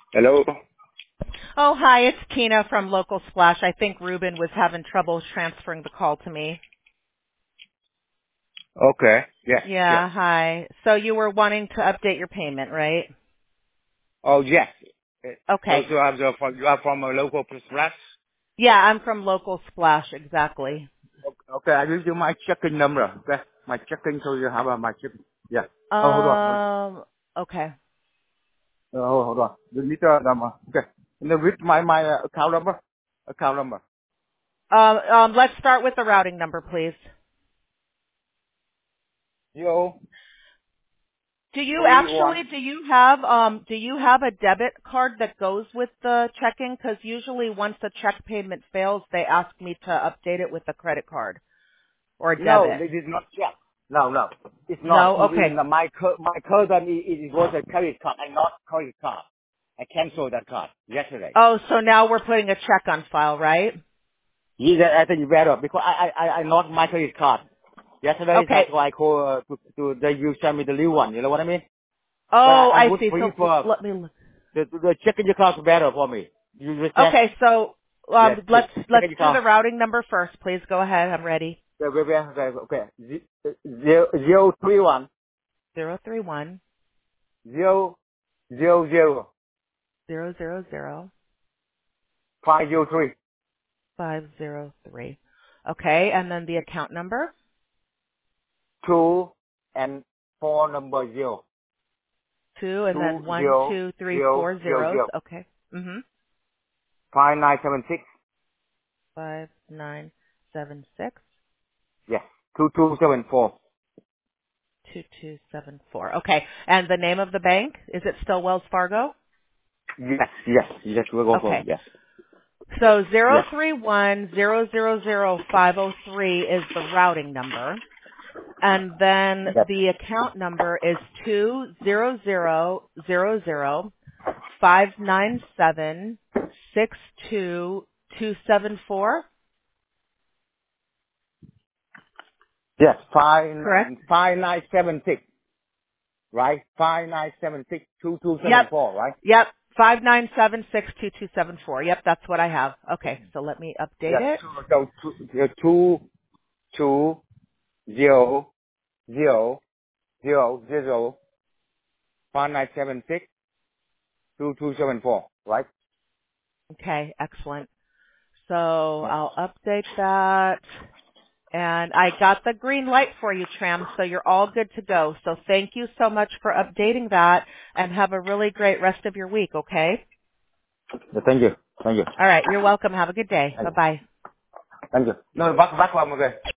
Hello. Oh, hi, it's Tina from Local Splash. I think Ruben was having trouble transferring the call to me. Okay. Yes. Yes. Yeah, hi. So you were wanting to update your payment, right? Oh yes. So Okay. you are from a local plus. Yeah, I'm from Local Splash, exactly. Okay. I give you my checking number. Okay. My checking so you have my checking. Yeah. Oh hold on. Okay. Hold on. You need the number. Okay. And then with my account number. Account number. Let's start with the routing number, please. Zero Do you 3 1. actually, do you have a debit card that goes with the checking? Because usually once the check payment fails, they ask me to update it with a credit card or a No, debit. this is not check. No, no. It's not. No? Okay. My cousin it was a credit card and not credit card. I canceled that card yesterday. Oh, so now we're putting a check on file, right? Yeah, I think better because I not my credit card. Yesterday, Okay. that's why I call to they you send me the new one. You know what I mean? But Oh, I I would see. So prefer let me look. the checking your card better for me. You understand? Okay, so Yes, let's checking your do the card. routing number first. Please go ahead. I'm ready. Okay. 031 031 000 000 503 503. Okay, and then the account number 2 and 4 number 0 2 and then 2 one, 0 two, three, 0 four 0 zeros. 0 Okay. 5976. 5976 Yes, 2274. 2274. Okay, and the name of the bank, is it still Wells Fargo? Yes, we'll go for Okay. it. Yes, So yes, 031000503 is the routing number. And then yes. the account number is 200059762 Yes, correct? 5976, right? 5976 Yep. 2274, right? Yep. 597622274. Yep, that's what I have. Okay, so let me update Yes. it. So two zero zero zero zero 5976 2274, right? Okay, excellent. So Yes. I'll update that. And I got the green light for you, Tram, so you're all good to go. So thank you so much for updating that and have a really great rest of your week, okay? Thank you. Thank you. All right, you're welcome. Have a good day. Thank you. Bye-bye. Thank you. No, back one again.